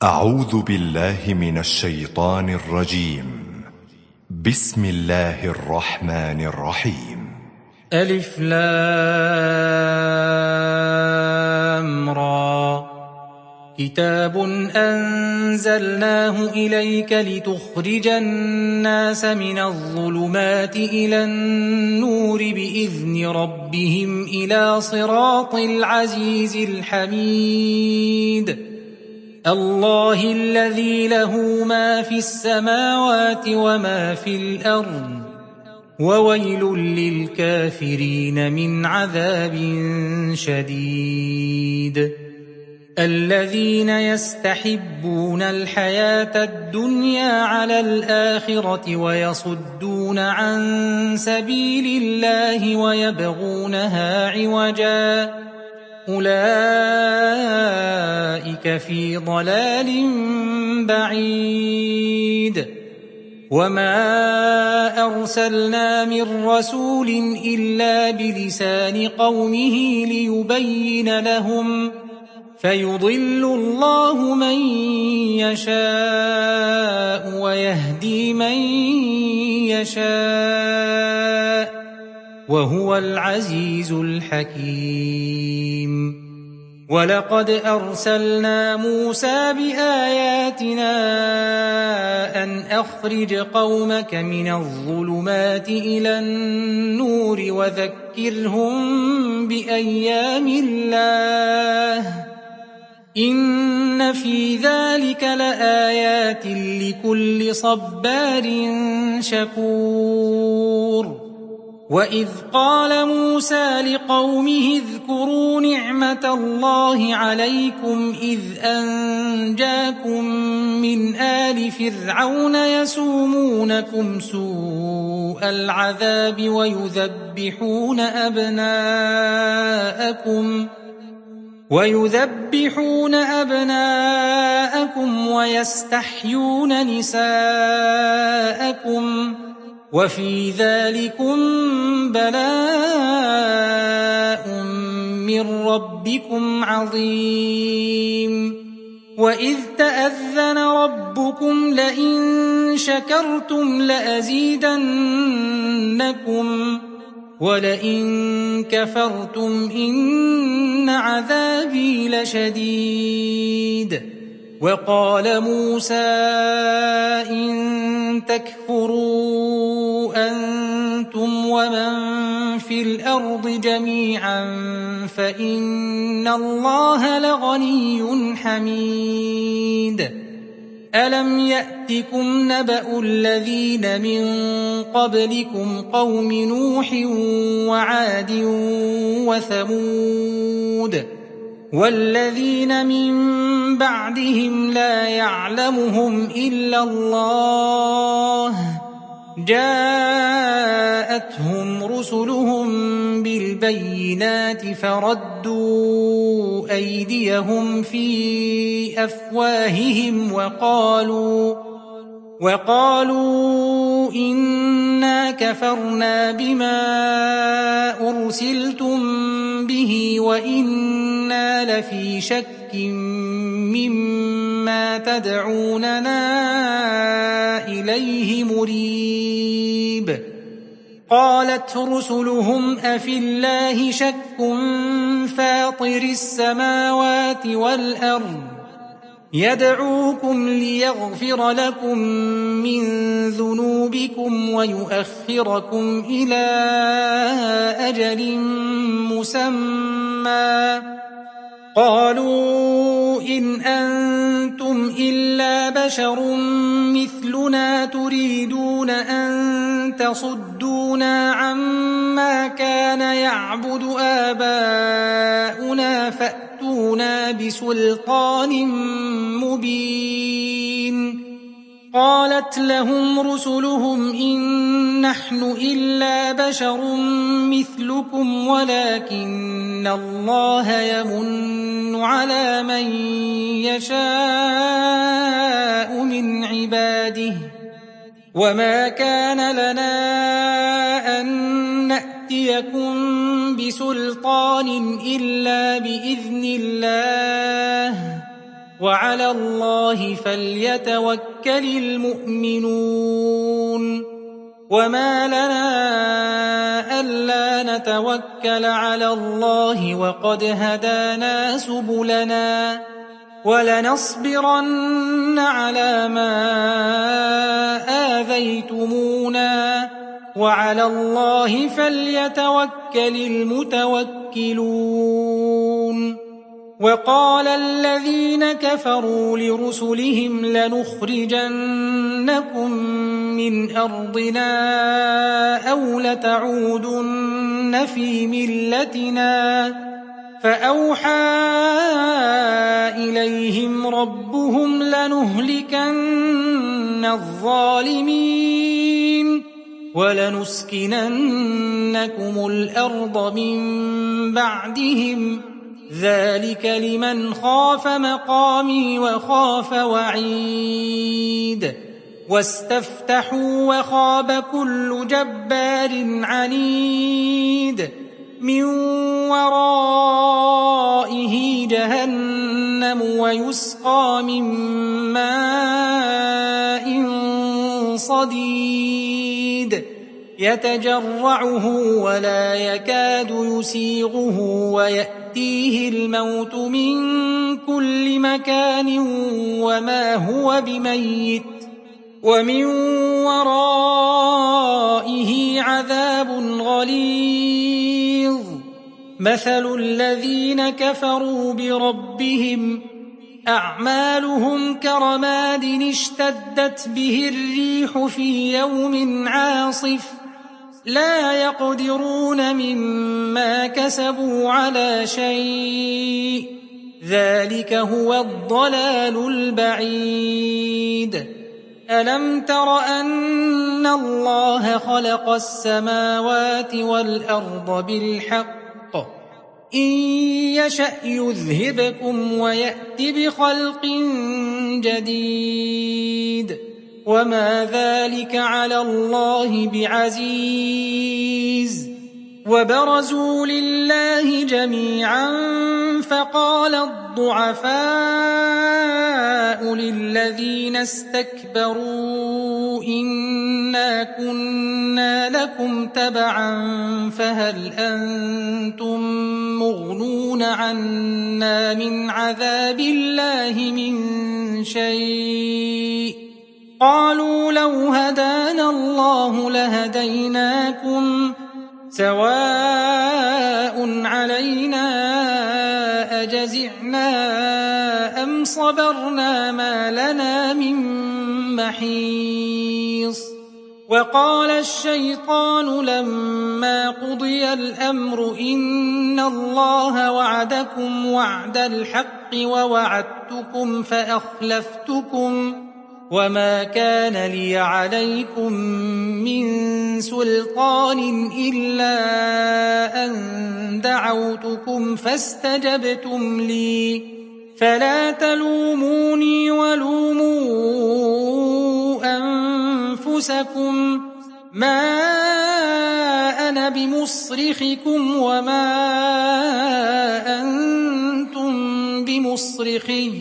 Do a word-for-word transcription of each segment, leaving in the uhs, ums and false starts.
أعوذ بالله من الشيطان الرجيم. بسم الله الرحمن الرحيم. ألف لام را كتاب أنزلناه إليك لتخرج الناس من الظلمات إلى النور بإذن ربهم إلى صراط العزيز الحميد الله الذي له ما في السماوات وما في الأرض وويل للكافرين من عذاب شديد الذين يستحبون الحياة الدنيا على الآخرة ويصدون عن سبيل الله ويبغونها عوجا أولئك في ضلال بعيد وما أرسلنا من رسول إلا بلسان قومه ليبين لهم فيضل الله من يشاء ويهدي من يشاء وهو العزيز الحكيم ولقد أرسلنا موسى بآياتنا أن أخرج قومك من الظلمات إلى النور وذكرهم بأيام الله إن في ذلك لآيات لكل صبار شكور وإذ قال موسى لقومه اذكروا نعمة الله عليكم إذ أنجاكم من آل فرعون يسومونكم سوء العذاب ويذبحون أبناءكم ويذبحون أبناءكم ويستحيون نساءكم وفي ذلكم بلاء من ربكم عظيم وإذ تأذن ربكم لئن شكرتم لأزيدنكم ولئن كفرتم إن عذابي لشديد وقال موسى إن تكفروا أنتم ومن في الأرض جميعا فإن الله لغني حميد ألم يأتكم نبأ الذين من قبلكم قوم نوح وعاد وثمود والذين من بعدهم لا يعلمهم إلا الله جاءتهم رسلهم بالبينات فردوا أيديهم في أفواههم وقالوا وقالوا إنا كفرنا بما أرسلتم به وإنا لفي شك مما تدعوننا إليه مريب قالت رسلهم أفي الله شك فاطر السماوات والأرض يدعوكم ليغفر لكم من ذنوبكم ويؤخركم إلى أجل مسمى قالوا إن أنتم إلا بشر مثلنا تريدون أن تصدونا عما كان يعبد آباؤنا فأتونا بسلطان مبين قالت لهم رسلهم إن نحن إلا بشر مثلكم ولكن الله يمن على من يشاء من عباده وما كان لنا أن نأتيكم بسلطان إلا بإذن الله وعلى الله فليتوكل المؤمنون وما لنا ألا نتوكل على الله وقد هدانا سبلنا ولنصبرن على ما آذيتمونا وعلى الله فليتوكل المتوكلون وقال الذين كفروا لرسلهم لنخرجنكم من أرضنا أو لتعودن في ملتنا فأوحى إليهم ربهم لنهلكن الظالمين ولنسكننكم الأرض من بعدهم ذلك لمن خاف مقامي وخاف وعيد واستفتحوا وخاب كل جبار عنيد من ورائه جهنم ويسقى من ماء صديد يتجرعه ولا يكاد يسيغه ويأتيه الموت من كل مكان وما هو بميت ومن ورائه عذاب غليظ مثل الذين كفروا بربهم أعمالهم كرماد اشتدت به الريح في يوم عاصف لا يقدرون مما كسبوا على شيء ذلك هو الضلال البعيد ألم تر أن الله خلق السماوات والأرض بالحق إن يشأ يذهبكم ويأت بخلق جديد وما ذلك على الله بعزيز وبرزوا لله جميعا فقال الضعفاء للذين استكبروا إنا كنا لكم تبعا فهل أنتم مغنون عنا من عذاب الله من شيء قالوا لو هدانا الله لهديناكم سواء علينا أجزعنا أم صبرنا ما لنا من محيص وقال الشيطان لما قضي الأمر إن الله وعدكم وعد الحق ووعدتكم فأخلفتكم وما كان لي عليكم من سلطان إلا أن دعوتكم فاستجبتم لي فلا تلوموني ولوموا أنفسكم ما أنا بمصرخكم وما أنتم بمصرخي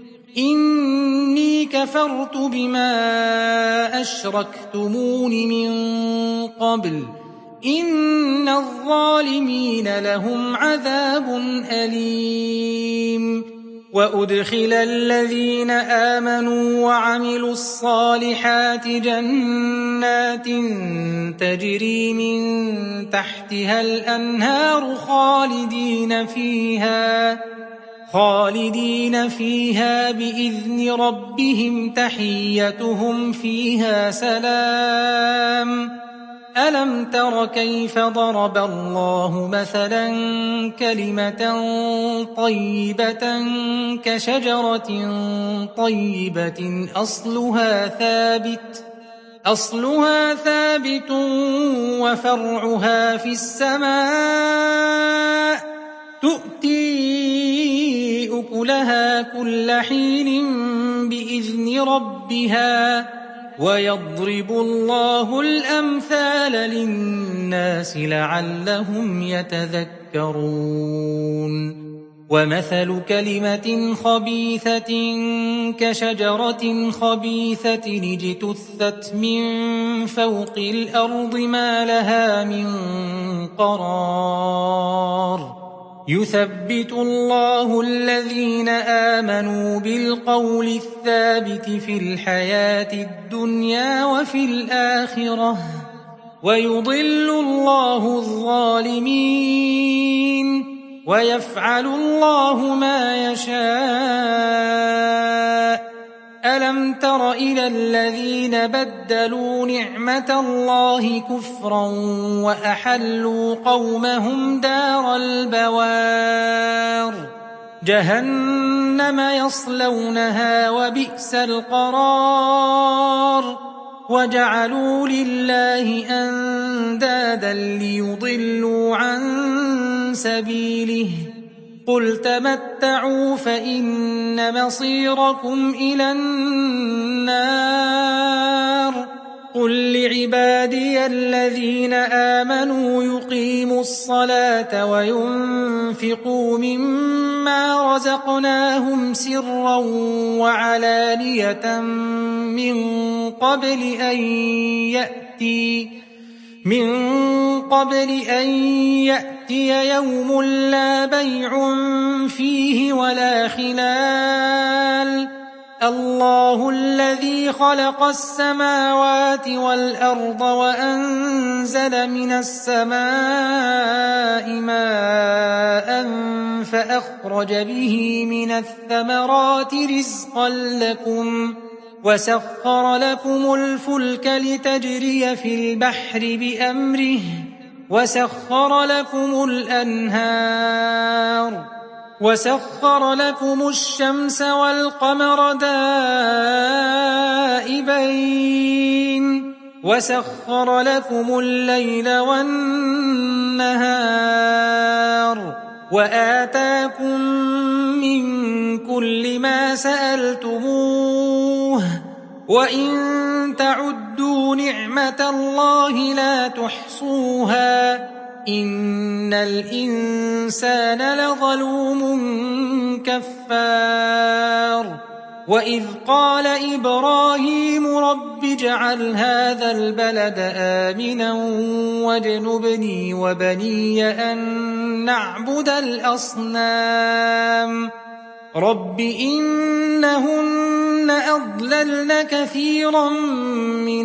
إني كفرت بما أشركتمون من قبل إن الظالمين لهم عذاب أليم وأدخل الذين آمنوا وعملوا الصالحات جنات تجري من تحتها الأنهار خالدين فيها خالدين فيها بإذن ربهم تحيتهم فيها سلام ألم تر كيف ضرب الله مثلا كلمة طيبة كشجرة طيبة أصلها ثابت أصلها ثابت وفرعها في السماء تؤتي أكلها كل حين بإذن ربها ويضرب الله الأمثال للناس لعلهم يتذكرون ومثل كلمة خبيثة كشجرة خبيثة اجتثت من فوق الأرض ما لها من قرار يثبت الله الذين آمنوا بالقول الثابت في الحياة الدنيا وفي الآخرة ويضل الله الظالمين ويفعل الله ما يشاء. ألم تر إلى الذين بدلوا نعمة الله كفرا وأحلوا قومهم دار البوار جهنم يصلونها وبئس القرار وجعلوا لله أندادا ليضلوا عن سبيله قل تمتعوا فإن مصيركم إلى النار قل لعبادي الذين آمنوا يقيموا الصلاة وينفقوا مما رزقناهم سرا وعلانية من قبل أن يأتي من قبل أن يأتي يوم لا بيع فيه ولا خلال الله الذي خلق السماوات والأرض وأنزل من السماء ماء فأخرج به من الثمرات رزقا لكم وسخر لكم الفلك لتجري في البحر بأمره وسخر لكم الأنهار وسخر لكم الشمس والقمر دائبين وسخر لكم الليل والنهار وآتاكم من كل ما سألتموه وإن تعدوا نعمة الله لا تحصوها إن الإنسان لظلوم كفار وإذ قال إبراهيم رب اجعل هذا البلد آمنا واجنبني وبني أن نعبد الأصنام رب إنهن أضللن كثيرا من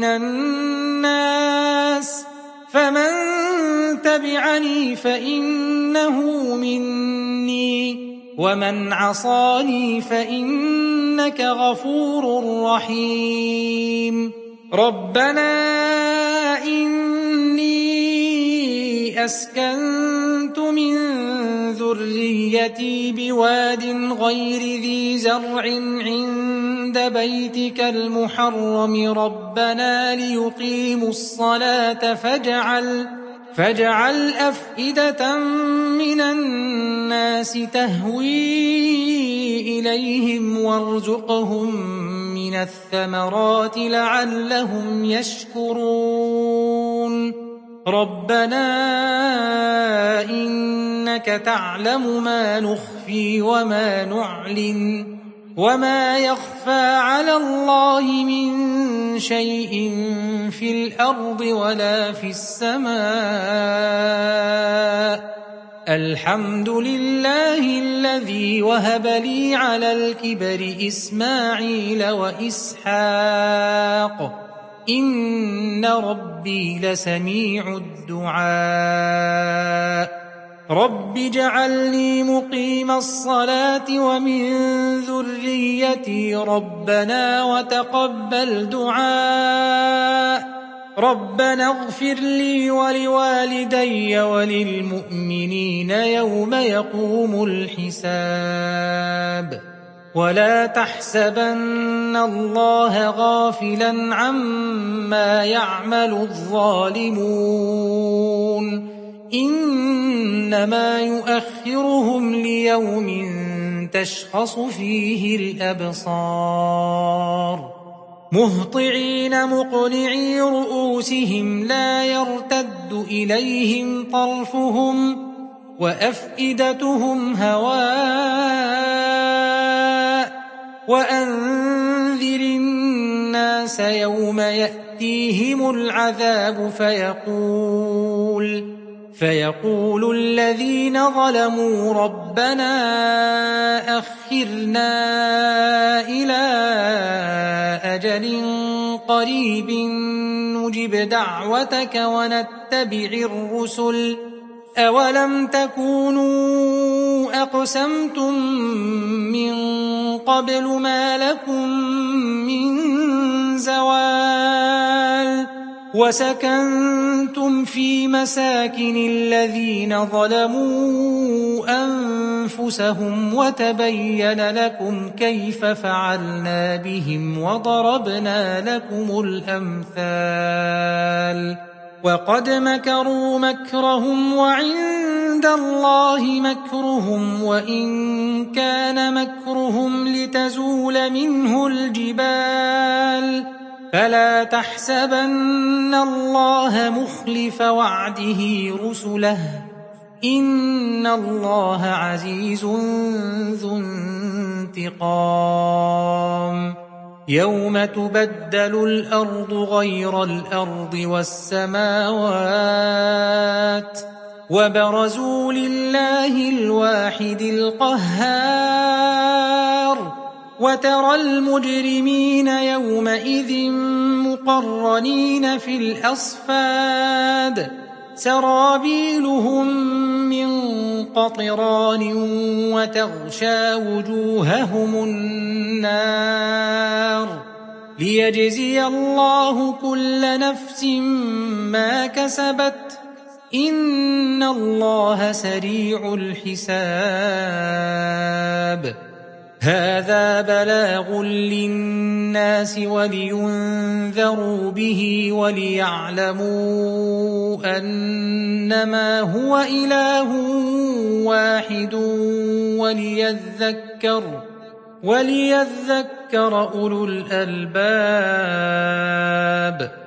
الناس فمن تبعني فإنه مني ومن عصاني فإنك غفور رحيم ربنا إني أسكنت من ذريتي بواد غير ذي زرع عند بيتك المحرم ربنا ليقيموا الصلاة فاجعل فاجعل أفئدة من الناس تهوي إليهم وارزقهم من الثمرات لعلهم يشكرون ربنا إنك تعلم ما نخفي وما نعلن وما يخفى على الله من شيء في الأرض ولا في السماء الحمد لله الذي وهب لي على الكبر إسماعيل وإسحاق إن ربي لسميع الدعاء رب اجعلني مقيم الصلاة ومن ذريتي ربنا وتقبل دعاء ربنا اغفر لي ولوالدي وللمؤمنين يوم يقوم الحساب ولا تحسبن الله غافلا عما يعمل الظالمون إنما يؤخرهم ليوم تشخص فيه الأبصار مهطعين مقنعي رؤوسهم لا يرتد إليهم طرفهم وأفئدتهم هواء وأنذر الناس يوم يأتيهم العذاب فيقول فيقول الذين ظلموا ربنا أخرنا إلى أجل قريب نجب دعوتك ونتبع الرسل أولم تكونوا أقسمتم من قبل ما لكم من زوال وسكنتم في مساكن الذين ظلموا أنفسهم وتبين لكم كيف فعلنا بهم وضربنا لكم الأمثال وقد مكروا مكرهم وعند الله مكرهم وإن كان مكرهم لتزول منه الجبال فلا تحسبن الله مخلف وعده رسله إن الله عزيز ذو انتقام يوم تبدل الأرض غير الأرض والسماوات وبرزوا لله الواحد القهار وترى المجرمين يومئذ مقرنين في الأصفاد سرابيلهم من قطران وتغشى وجوههم النار ليجزي الله كل نفس ما كسبت إن الله سريع الحساب هذا بلاغ للناس ولينذروا به وليعلموا أنما هو إله واحد وليذكر وليذكر أولو الألباب